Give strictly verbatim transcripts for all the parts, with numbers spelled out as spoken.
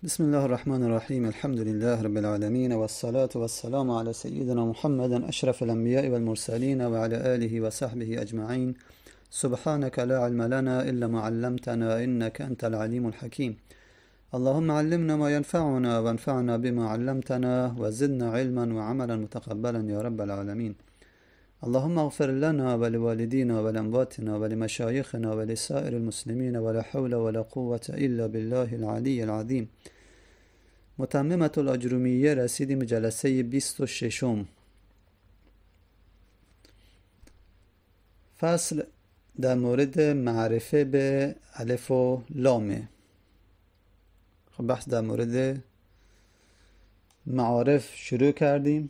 بسم الله الرحمن الرحيم. الحمد لله رب العالمين، والصلاة والسلام على سيدنا محمد أشرف الأنبياء والمرسلين وعلى آله وصحبه أجمعين. سبحانك لا علم لنا إلا ما علمتنا إنك أنت العليم الحكيم. اللهم علمنا ما ينفعنا وانفعنا بما علمتنا وزدنا علما وعملا متقبلا يا رب العالمين. اللهم اغفر لنا ولوالدينا ولأمواتنا ولمشايخنا ولسائر المسلمين، ولا حول ولا قوة إلا بالله العلي العظيم. متممة الأجرومیه رسیدیم جلسه بیست و ششم. فصل در مورد معرفه به الف و لامه. خب بحث در مورد معارف شروع کردیم.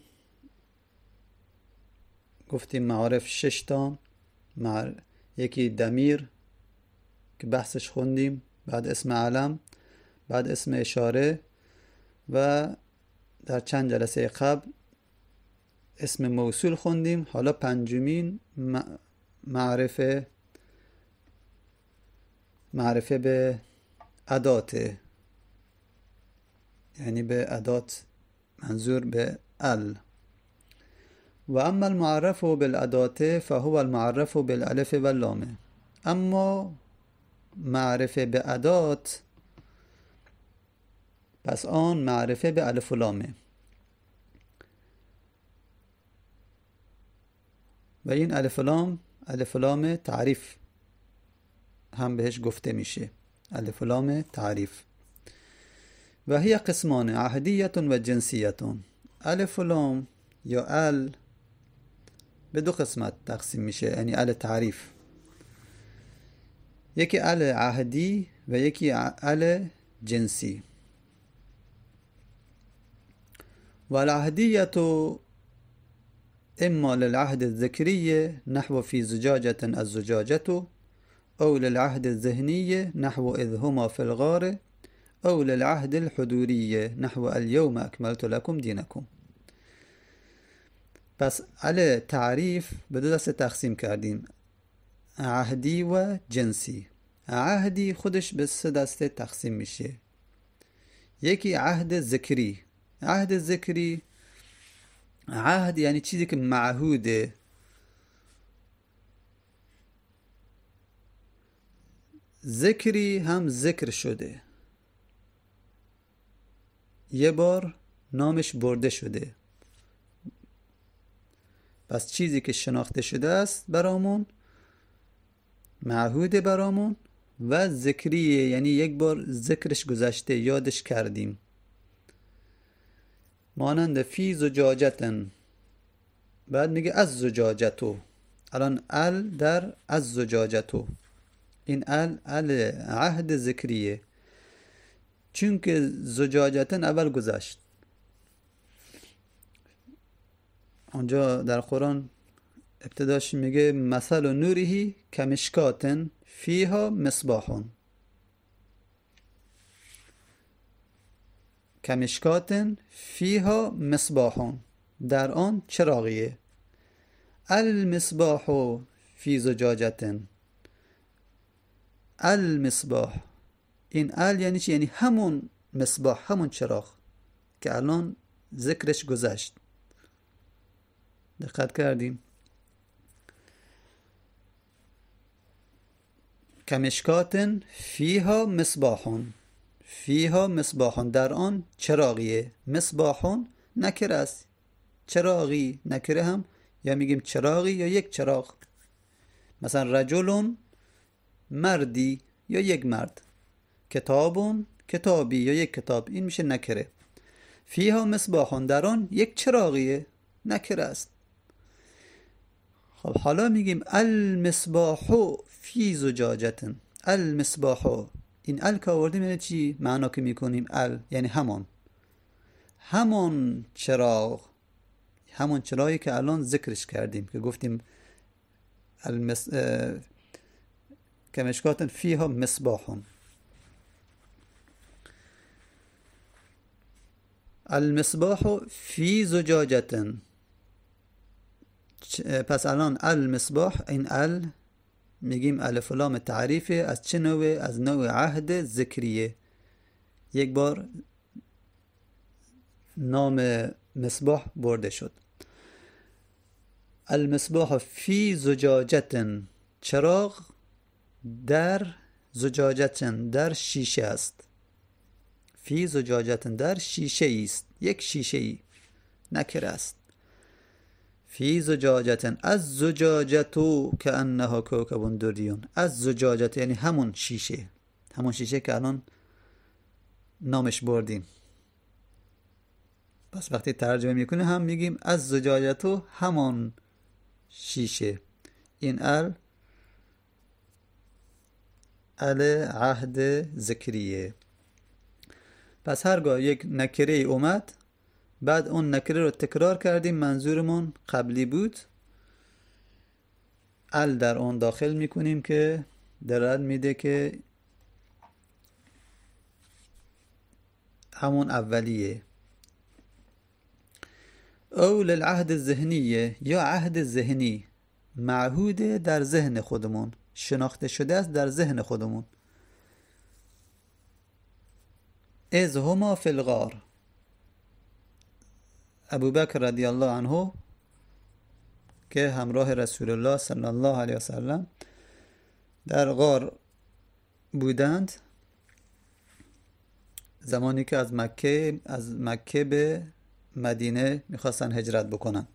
گفتیم معارف شش تا. مع... یکی دمیر که بحثش خوندیم، بعد اسم علم، بعد اسم اشاره، و در چند جلسه قبل اسم موصول خوندیم. حالا پنجمین معرفه معرفه به اداته، یعنی به ادات منظور به ال. و اما المعرف بالادات فهو المعرف بالالف واللام. اما معرفه به ادات پس آن معرفه به الف و لامه. و این الف و لام الف و لام تعریف هم بهش گفته میشه، الف و لام تعریف. و هی قسمان عهدیت و جنسیت. الف و لام یا ال به دو قسمت تقسیم میشه، یعنی ال تعریف. یکی ال عهدی و یکی ال جنسی. والعهدية إما للعهد الذكري نحو في زجاجة الزجاجة، أو للعهد الذهني نحو إذ هما في الغار، أو للعهد الحضوري نحو اليوم أكملت لكم دينكم. پس على تعریف به دو دسته تقسیم کردیم، عهدی و جنسی. عهدی خودش به سه دسته تقسیم میشه. یکی عهد ذکری. عهد ذکری، عهد یعنی چیزی که معهوده، ذکری هم ذکر شده، یه بار نامش برده شده. پس چیزی که شناخته شده است برامون، معهوده برامون، و ذکریه یعنی یک بار ذکرش گذشته، یادش کردیم. مانند فی زجاجتن، بعد میگه از زجاجتو. الان ال در از زجاجتو، این ال ال عهد ذکریه، چون که زجاجتن اول گذشت. اونجا در قرآن ابتداش میگه مثل نوره کمشکاتن فیها مصباحون. کمشکاتن فیها مصباحون، در آن چراغیه. المصباح فی زجاجتن. المصباح، این ال یعنی چی؟ یعنی همون مصباح، همون چراغ که الان ذکرش گذشت. دقت کردیم؟ کمشکاتن فیها مصباحون، فیها مصباحون، در آن چراغیه. مصباحون نکره است، چراغی نکره هم یا میگیم چراغی یا یک چراغ. مثلا رجلون مردی یا یک مرد، کتابون کتابی یا یک کتاب، این میشه نکره. فیها مصباحون، در آن یک چراغیه، نکره است. خب حالا میگیم المصباح فی زجاجتن. المصباح، این ال که آوردیم یعنی چی؟ معنا که میکنیم ال یعنی همون همون چراغ، همون چراغی که الان ذکرش کردیم، که گفتیم المس... کمشکاتن فیها مصباحون. المصباح فی زجاجتن. پس الان المصباح، این ال میگیم الف لام تعریفه. از چه نوعه؟ از نوع عهد ذکریه، یک بار نام مصباح برده شد. المصباح فی زجاجة، چراغ در زجاجة، در شیشه است. فی زجاجة، در شیشه است، یک شیشه ای نکره است. فی زجاجة، از زجاجة کأنها کوکب دریون. از زجاجة یعنی همون شیشه، همون شیشه که الان نامش بردیم. پس وقتی ترجمه میکنیم هم میگیم از زجاجة، همون شیشه. این ال ال عهد ذکریه. پس هرگاه یک نکره ای اومد، بعد اون نکره رو تکرار کردیم، منظورمون قبلی بود، ال در اون داخل میکنیم که دلالت میده که همون اولیه. او للعهد الذهنیه، یا عهد ذهنی، معهود در ذهن خودمون، شناخته شده است در ذهن خودمون. از هما فی الغار، ابوبکر رضی الله عنه که همراه رسول الله صلی الله علیه وسلم در غار بودند زمانی که از مکه از مکه به مدینه میخواستن هجرت بکنن.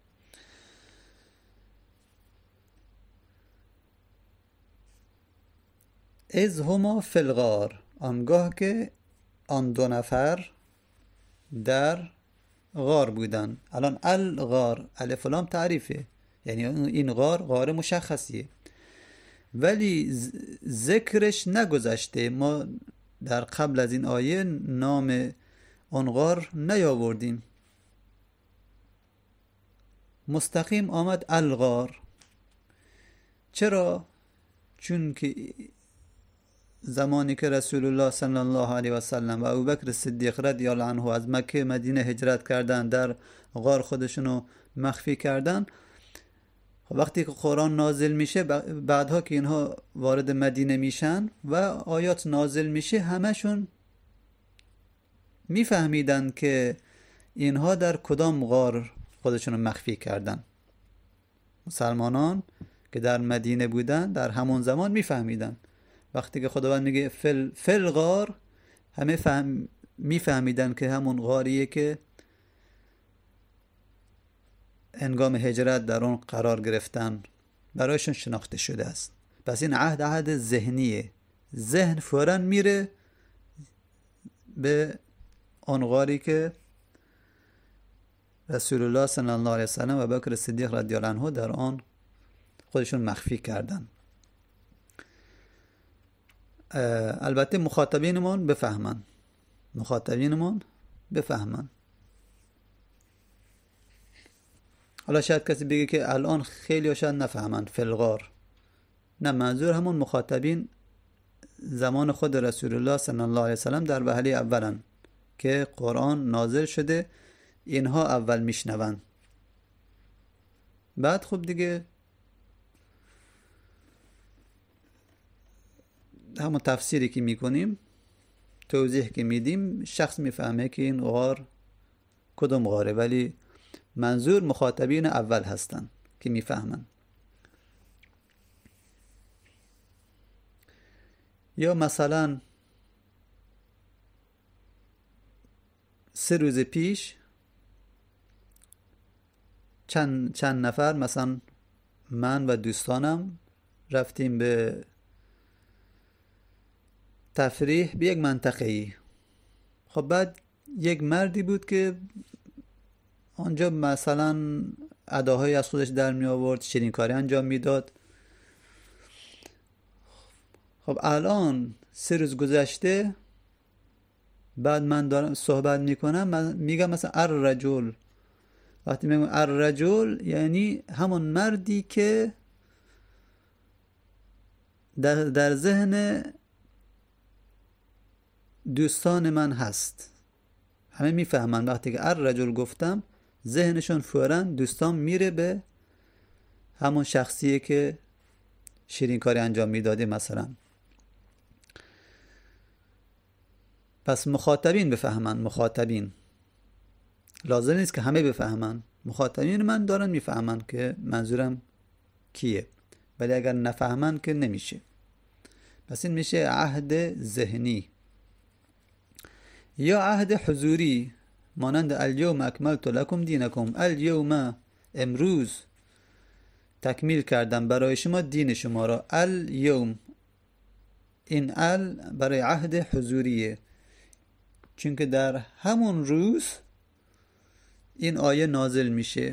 از هما فی الغار، آنگاه که آن دو نفر در غار بودن. الان الغار الف لام تعریفه، یعنی این غار غار مشخصیه، ولی ذکرش نگذشته. ما در قبل از این آیه نام اون غار نیاوردیم، مستقیم آمد الغار. چرا؟ چون که زمانی که رسول الله صلی الله علیه و سلم و ابوبکر صدیق رضی الله عنه از مکه مدینه هجرت کردن، در غار خودشونو مخفی کردن. وقتی که قرآن نازل میشه، بعدها که اینها وارد مدینه میشن و آیات نازل میشه، همشون میفهمیدن که اینها در کدام غار خودشونو مخفی کردن. مسلمانان که در مدینه بودن در همون زمان میفهمیدن. وقتی که خداوند میگه فل فل غار، همه فهم میفهمیدن که همون غاریه که هنگام هجرت در اون قرار گرفتن، برایشون شناخته شده است. پس این عهد عهد ذهنیه، ذهن فوراً میره به اون غاری که رسول الله صلی الله علیه وسلم و ابوبکر صدیق رضی الله عنه در آن خودشون مخفی کردن. البته مخاطبینمون بفهمن، مخاطبینمون بفهمن. حالا شاید کسی بگه که الان خیلی ها شاید نفهمن فلغار. نه، منظور همون مخاطبین زمان خود رسول الله صلی الله علیه وسلم در وهله اولن که قرآن نازل شده، اینها اول میشنون. بعد خب دیگه همون تفسیری که میکنیم، توضیح که میدیم، شخص میفهمه که این غار کدوم غاره، ولی منظور مخاطبین اول هستن که میفهمن. یا مثلا سه روز پیش چند چند نفر، مثلا من و دوستانم رفتیم به تفریح به یک منطقه‌ای. خب بعد یک مردی بود که آنجا مثلا اداهایی از خودش در می آورد، شیرین کاری انجام میداد. خب الان سه روز گذشته، بعد من دارم صحبت میکنم، من میگم مثلا الرجل. وقتی میگم الرجل یعنی همون مردی که در, در ذهن دوستان من هست. همه میفهمن وقتی که الرجل گفتم، ذهنشون فوراً دوستان میره به همون شخصیه که شیرین کاری انجام میداده مثلا. پس مخاطبین بفهمن. مخاطبین لازم نیست که همه بفهمن، مخاطبین من دارن میفهمن که منظورم کیه، ولی اگر نفهمن که نمیشه. پس این میشه عهد ذهنی. یا عهد حضوری مانند الیوم اکملت لکم دینکم، الیوم امروز تکمیل کردم برای شما دین شما را. الیوم، این ال برای عهد حضوریه، چون که در همون روز این آیه نازل میشه.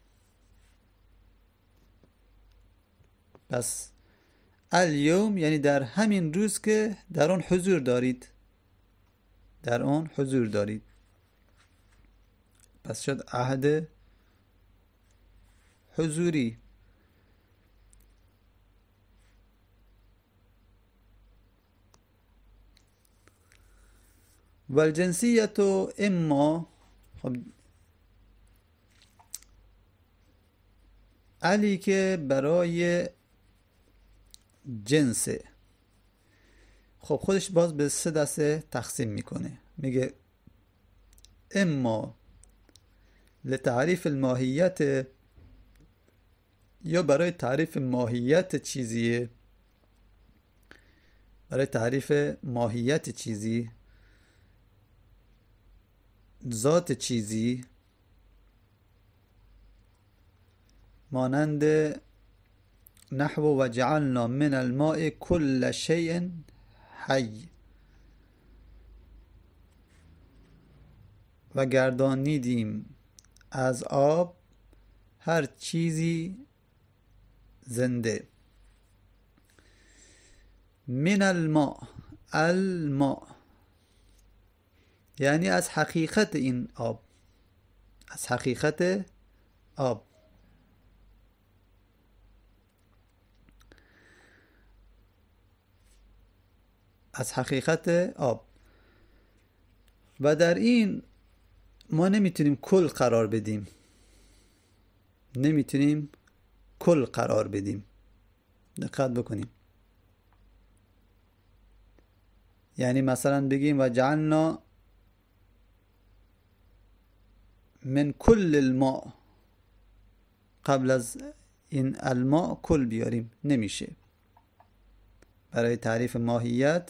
پس الیوم یعنی در همین روز که در آن حضور دارید، در آن حضور دارید. پس شد عهد حضوری. و الجنسیت اما، خب علی که برای جنسه، خب خودش باز به سه دسته تقسیم میکنه. میگه اما لتعریف الماهیت، یا برای تعریف ماهیت چیزیه، برای تعریف ماهیت چیزی، ذات چیزی، مانند نحو و جعلنا من الماء كل شيء حی، و گردانیدیم از آب هر چیزی زنده. من الماء، الماء یعنی از حقیقت این آب، از حقیقت آب. از حقیقت آب. و در این ما نمیتونیم کل قرار بدیم، نمیتونیم کل قرار بدیم. دقت بکنیم. یعنی مثلا بگیم و جعلنا من کل الماء، قبل از این الماء کل بیاریم، نمیشه. برای تعریف ماهیت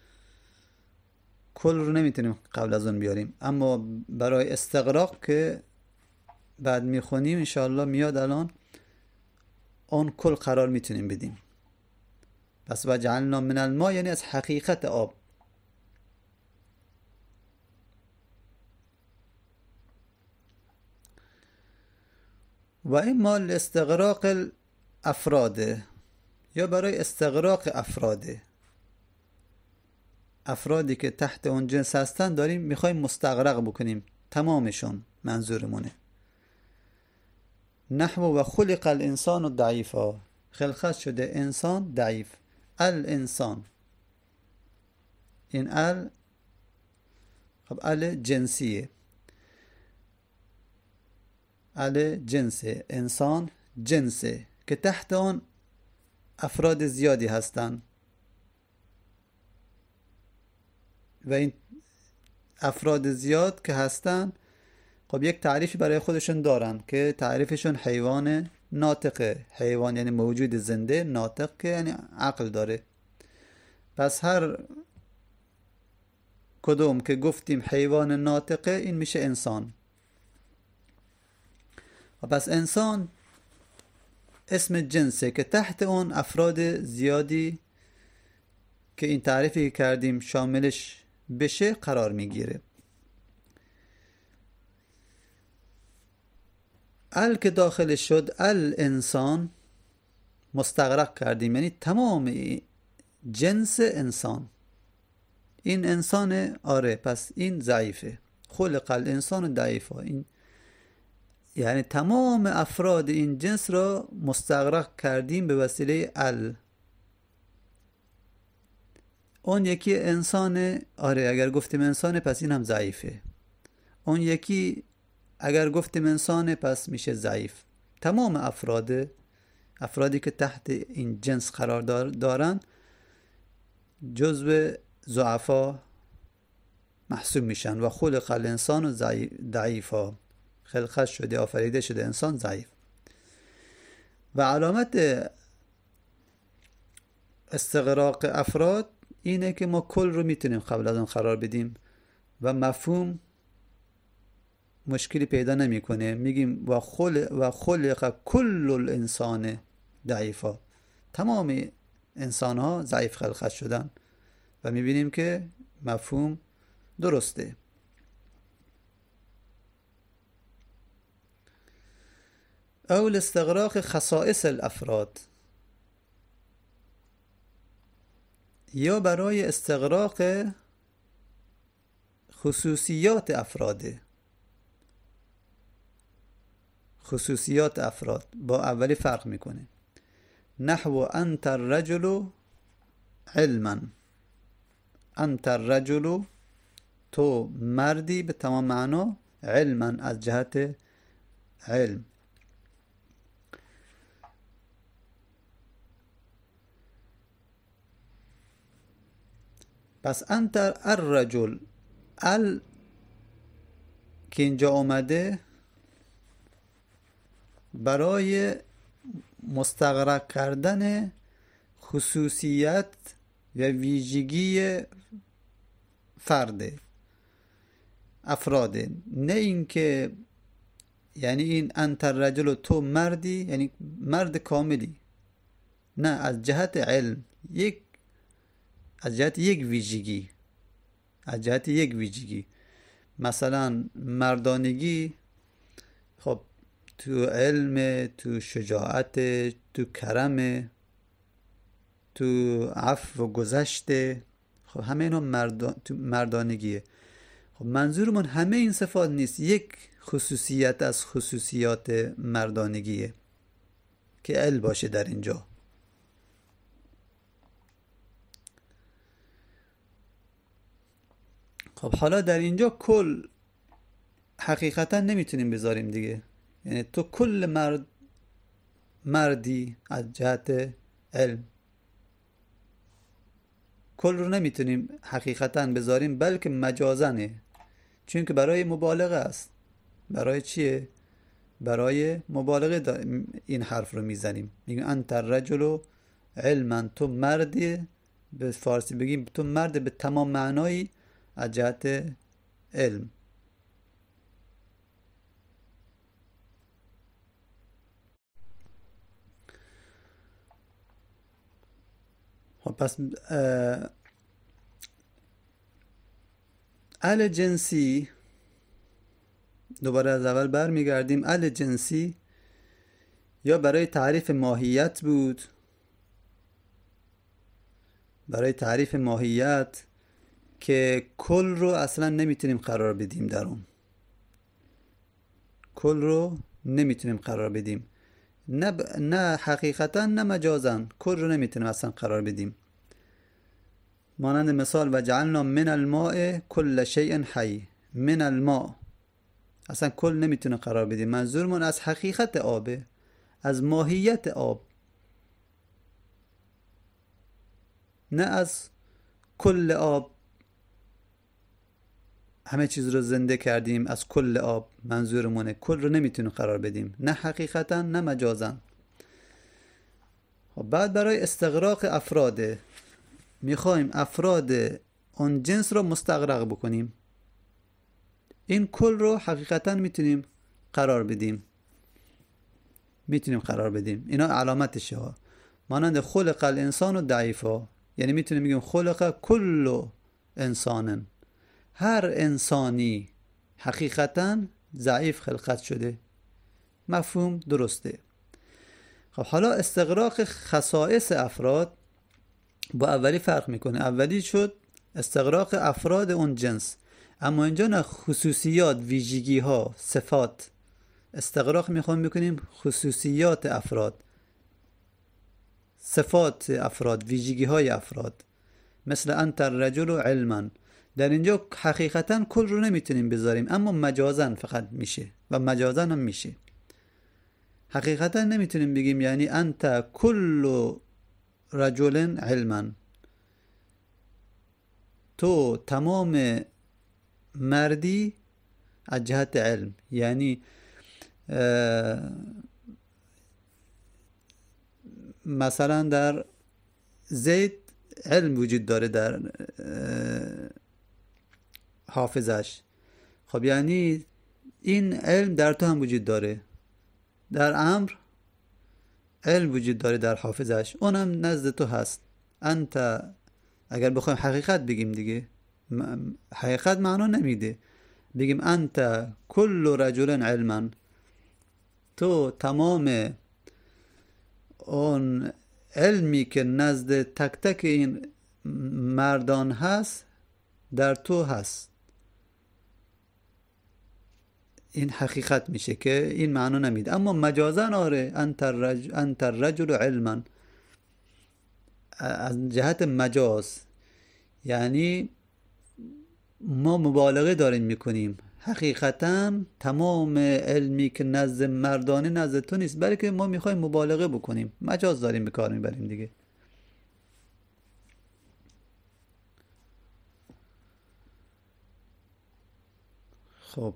کل رو نمیتونیم قبل از اون بیاریم، اما برای استغراق که بعد میخونیم انشاءالله میاد الان، اون کل قرار میتونیم بدیم. پس و جعلنا من الماء یعنی از حقیقت آب. و اما لاستغراق الافراد، یا برای استغراق افراده، افرادی که تحت اون جنس هستن داریم میخوایم مستغرق بکنیم تمامشون، منظورمونه. نحو و خلق الانسان ضعیفا، خلقت شده انسان ضعیف. الانسان، این ال خب ال جنسیه، ال جنسه، انسان جنسه که تحت آن افراد زیادی هستن و این افراد زیاد که هستن خب یک تعریفی برای خودشون دارن که تعریفشون حیوان ناطقه. حیوان یعنی موجود زنده، ناطق که یعنی عقل داره. پس هر کدوم که گفتیم حیوان ناطقه این میشه انسان. و پس انسان اسم جنسه که تحت اون افراد زیادی که این تعریفی کردیم شاملش بشه قرار میگیره. ال که داخل شد الانسان مستغرق کردیم، یعنی تمام جنس انسان. این انسان آره، پس این ضعیفه. خلق الانسان ضعیفا، این یعنی تمام افراد این جنس را مستغرق کردیم به وسیله ال. اون یکی انسان آره، اگر گفتیم انسانه پس این هم ضعیفه. اون یکی اگر گفتیم انسانه پس میشه ضعیف. تمام افراد افرادی که تحت این جنس قرار دارن جزو ضعفا محسوب میشن. و خلق الانسان ضعیفا، خلقت شده، آفریده شده انسان ضعیف. و علامت استغراق افراد اینه که ما کل رو میتونیم قبل از اون قرار بدیم و مفهوم مشکلی پیدا نمیکنه. میگیم و خلق و خلق کل الانسان ضعیفا، تمام انسان ها ضعیف خلقت شدن و میبینیم که مفهوم درسته. او استغراق خصائص الافراد، یا برای استغراق خصوصیات افراده. خصوصیات افراد با اولی فرق میکنه. نحو انت الرجل علما، انت الرجل تو مردی به تمام معنا، علما از جهت علم. پس انت الرجل، ال که اینجا آمده برای مستغرق کردن خصوصیت و ویژگی فرده، افراده. نه اینکه یعنی این انت الرجل تو مردی یعنی مرد کاملی، نه، از جهت علم، یک از جهت یک ویژگی، از جهت یک ویژگی. مثلا مردانگی خب تو علم، تو شجاعت، تو کرم، تو عفو و گذشته، خب همه اینا مردان... تو مردانگیه. خب منظورمون همه این صفات نیست، یک خصوصیت از خصوصیات مردانگیه که ال باشه در اینجا. خب حالا در اینجا کل حقیقتا نمیتونیم بذاریم دیگه، یعنی تو کل مرد مردی از جهت علم، کل رو نمیتونیم حقیقتا بذاریم، بلکه مجازنه، چون که برای مبالغه است. برای چیه؟ برای مبالغه این حرف رو میزنیم، میگیم انت الرجل علما، تو مردی، به فارسی بگیم تو مرد به تمام معنایی از جهت علم. خب پس ال جنسی، دوباره از اول برمیگردیم. ال جنسی یا برای تعریف ماهیت بود، برای تعریف ماهیت که کل رو اصلا نمیتونیم قرار بدیم در اون، کل رو نمیتونیم قرار بدیم، نه ب... نه حقیقتا نه مجازا، کل رو نمیتونیم اصلا قرار بدیم. مانند مثال و جعلنا من الماء کل شیء حی، من الماء اصلا کل نمیتونه قرار بدیم، منظورمون از حقیقت آبه، از ماهیت آب، نه از کل آب همه چیز رو زنده کردیم، از کل آب منظورمونه، کل رو نمیتونیم قرار بدیم، نه حقیقتا نه مجازا. بعد برای استغراق افراده، میخوایم افراد اون جنس رو مستغرق بکنیم، این کل رو حقیقتا میتونیم قرار بدیم، میتونیم قرار بدیم. اینا علامتشه ها. مانند خلق الانسان ضعیفا، یعنی میتونیم بگیم خلق کل انسان، هر انسانی حقیقتا ضعیف خلقت شده، مفهوم درسته. خب حالا استغراق خصائص افراد با اولی فرق میکنه. اولی شد استغراق افراد اون جنس، اما اینجا نه، خصوصیات، ویژگی ها، صفات. استغراق میخوام بکنیم خصوصیات افراد، صفات افراد، ویژگی های افراد. مثل انت الرجل علما، در اینجا حقیقتا کل رو نمیتونیم بذاریم، اما مجازن فقط میشه و مجازن هم میشه. حقیقتا نمیتونیم بگیم یعنی انت کل رجل علما، تو تمام مردی از جهت علم، یعنی مثلا در زید علم وجود داره در حافظش. خب یعنی این علم در تو هم وجود داره. در امر علم وجود داره در حافظش، اونم نزد تو هست. انت اگر بخوایم حقیقت بگیم دیگه، حقیقت معنا نمیده، بگیم انت کل رجل علما، تو تمام اون علمی که نزد تک تک این مردان هست در تو هست. این حقیقت میشه که این معنا نمیده. اما مجازن آره انت الرجل, انت الرجل علما، از جهت مجاز یعنی ما مبالغه داریم میکنیم. حقیقتا تمام علمی که نزد مردانه نزد تو نیست، بلکه ما میخوایم مبالغه بکنیم، مجاز داریم به کار میبریم دیگه. خب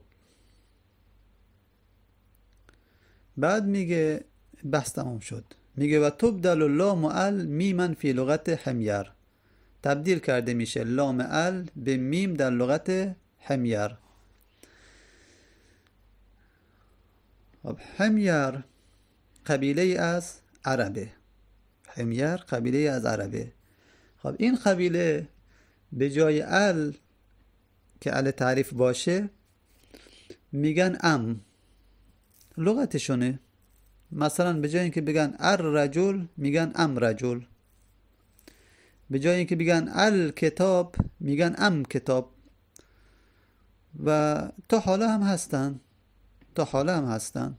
بعد میگه بحث تمام شد، میگه و تبدل اللام ال میمن فی لغت حمیر، تبدیل کرده میشه لام ال به میم در لغت حمیر. خب حمیر قبیله از عربه، حمیر قبیله از عربه. خب این قبیله به جای ال که ال تعریف باشه میگن ام، لغتشونه. مثلا به جای اینکه بگن الرجل میگن ام رجل، به جای اینکه بگن الکتاب میگن ام کتاب. و تا حالا هم هستن، تا حالا هم هستن.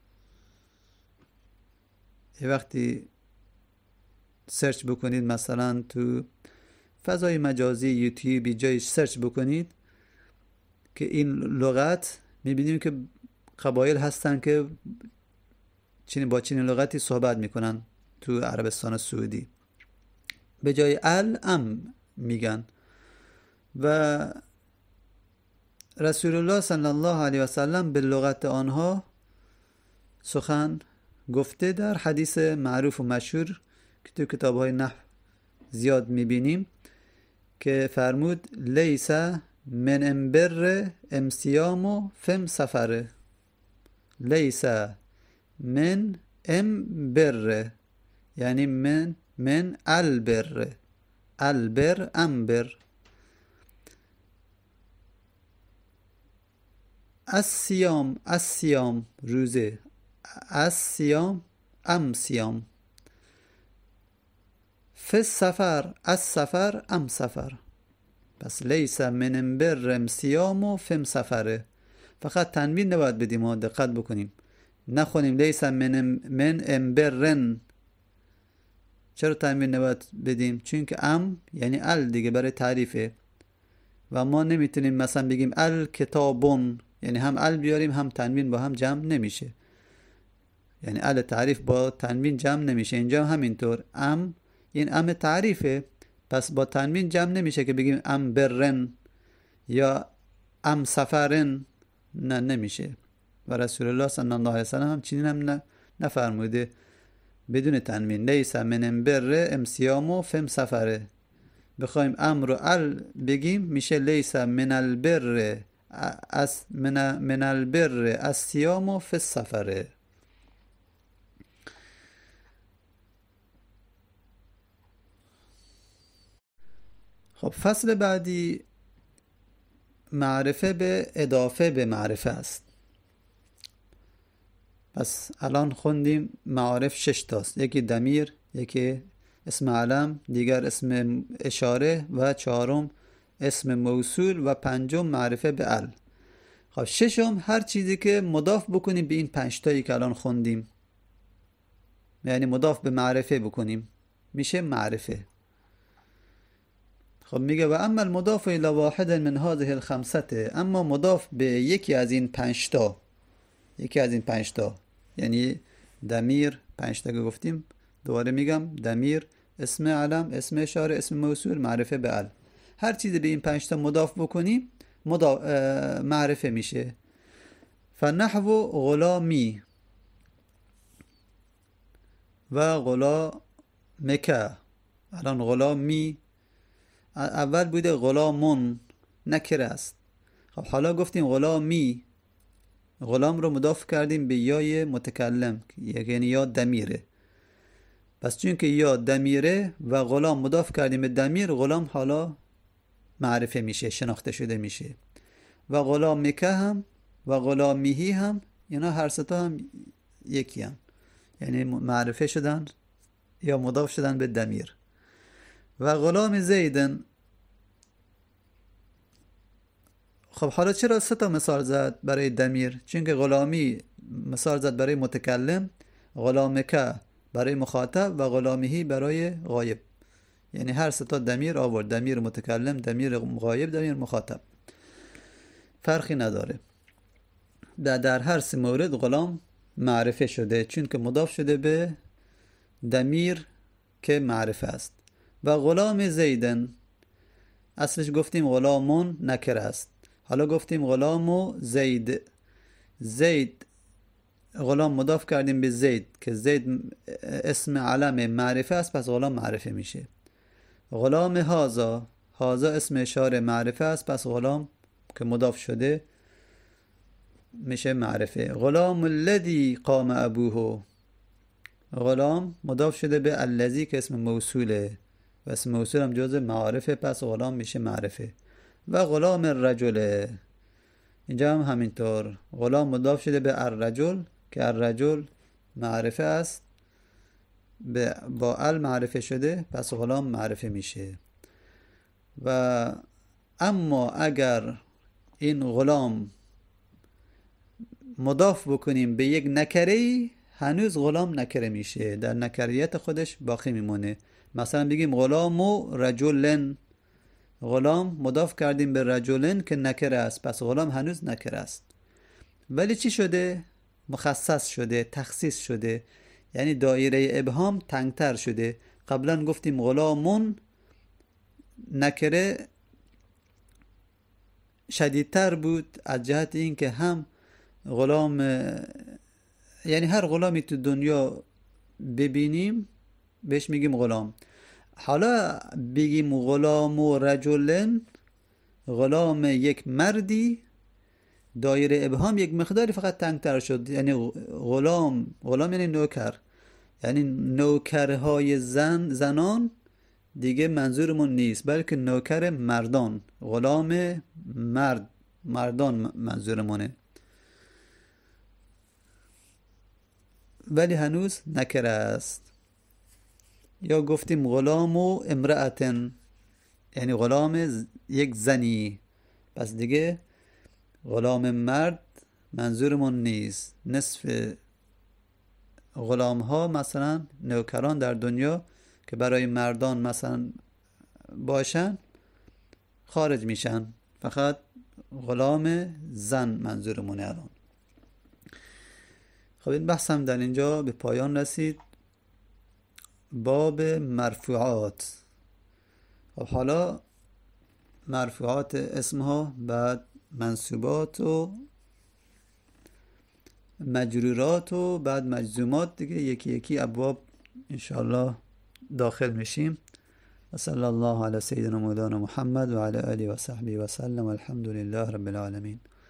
یه وقتی سرچ بکنید مثلا تو فضای مجازی یوتیوب جای سرچ بکنید که این لغت، میبینیم که قبایل هستن که چین با چین لغتی صحبت میکنن تو عربستان سعودی، به جای ال ام میگن. و رسول الله صلی الله علیه و سلم به لغت آنها سخن گفته در حدیث معروف و مشهور که تو کتاب‌های نحو زیاد میبینیم که فرمود لیس من امبر امسیام و فم سفره. لیس من امبر یعنی من من البر، البر امبر. الصیام الصیام روزه، الصیام ام صیام. فی السفر السفر ام سفر. پس لیس من امبر امسیام و فم سفره. فقط تنوین نباید بدیم و دقت بکنیم، نخونیم لیس من, ام من امبرن. چرا تنوین نباید بدیم؟ چون که ام یعنی ال دیگه برای تعریفه و ما نمیتونیم مثلا بگیم ال کتابون، یعنی هم ال بیاریم هم تنوین با هم جمع نمیشه، یعنی ال تعریف با تنوین جمع نمیشه. اینجا همینطور ام این ام تعریفه، پس با تنوین جمع نمیشه که بگیم ام برن یا ام سفرن، نه نمیشه. و رسول الله صلی الله علیه وسلم هم چنین هم نفرموده بدون تنوین لیس من امبر امسیامو فم سفره. بخوایم ام رو ال بگیم میشه لیس من البر از من من البر الصیام فی السفر. خب فصل بعدی معرفه به اضافه به معرفه است. پس الان خوندیم معارف شش تاست، یکی ضمیر، یکی اسم علم، دیگر اسم اشاره و چهارم اسم موصول و پنجم معرفه به ال. خب ششم هر چیزی که مضاف بکنیم به این پنج تایی که الان خوندیم، یعنی مضاف به معرفه بکنیم میشه معرفه. خب میگه و اما المضاف الی واحد من هذه الخمسه، اما مضاف به یکی از این پنج تا، یکی از این پنج تا یعنی ضمیر پنج تا که گفتیم، دوباره میگم ضمیر، اسم علم، اسم اشاره، اسم موصول، معرفه به ال. هر چیزی به این پنج تا مضاف بکنیم مضاف معرفه میشه. فنحو غلامی و غلامک. الان غلامی اول بوده غلامون نکره است. خب حالا گفتیم غلامی، غلام رو مضاف کردیم به یای متکلم یعنی یا دمیره. پس چون که یا دمیره و غلام مضاف کردیم به دمیر، غلام حالا معرفه میشه، شناخته شده میشه. و غلامک هم و غلامیهی هم اینا هر ستا هم یکی هم، یعنی معرفه شدن یا مضاف شدن به دمیر. و غلام زیدن. خب حالا چرا سه تا مثال زد برای دمیر؟ چون که غلامی مثال زد برای متکلم، غلامک برای مخاطب و غلامیهی برای غایب. یعنی هر سه تا دمیر آورد، دمیر متکلم، دمیر غایب، دمیر مخاطب، فرقی نداره. در, در هر سه مورد غلام معرفه شده چون که مضاف شده به دمیر که معرفه است. و غلام زیدن اصلش گفتیم غلامون نکره است، حالا گفتیم غلام و زید. زید غلام مضاف کردیم به زید که زید اسم علم معرفه است، پس غلام معرفه میشه. غلام هازا، هازا اسم اشاره معرفه است، پس غلام که مضاف شده میشه معرفه. غلام الذی قام ابوه، غلام مضاف شده به الذی که اسم موصوله و اسم موصول هم جزء معارفه، پس غلام میشه معرفه. و غلام الرجل، اینجا هم همینطور غلام مضاف شده به الرجل که الرجل معرفه است، با ال معرفه شده، پس غلام معرفه میشه. و اما اگر این غلام مضاف بکنیم به یک نکره، هنوز غلام نکره میشه، در نکریت خودش باقی میمونه. مثلا بگیم غلام و رجلن، غلام مضاف کردیم به رجلن که نکره است، پس غلام هنوز نکره است. ولی چی شده؟ مخصص شده، تخصیص شده، یعنی دایره ابهام تنگتر شده. قبلا گفتیم غلامون نکره شدیدتر بود از جهت این که هم غلام، یعنی هر غلامی تو دنیا ببینیم بهش میگیم غلام. حالا بگیم غلام و رجلن، غلام یک مردی، دایره ابهام یک مقداری فقط تنگتر شد. یعنی غلام، غلام یعنی نوکر، یعنی نوکرهای زن زنان دیگه منظورمون نیست، بلکه نوکر مردان، غلام مرد مردان منظورمونه. ولی هنوز نکره است. یا گفتیم غلام و امرأتن، یعنی غلام یک زنی، پس دیگه غلام مرد منظورمون نیست. نصف غلام ها مثلا نوکران در دنیا که برای مردان مثلا باشن خارج میشن، فقط غلام زن منظورمونه الان. خب این بحثم در اینجا به پایان رسید. باب مرفوعات. خب حالا مرفوعات اسمها، بعد منصوبات و مجرورات و بعد مجزومات، دیگه یکی یکی ابواب انشاءالله داخل میشیم. و صلی الله علی سیدنا مولانا محمد و علی آله و صحبه و سلم. الحمد لله رب العالمین.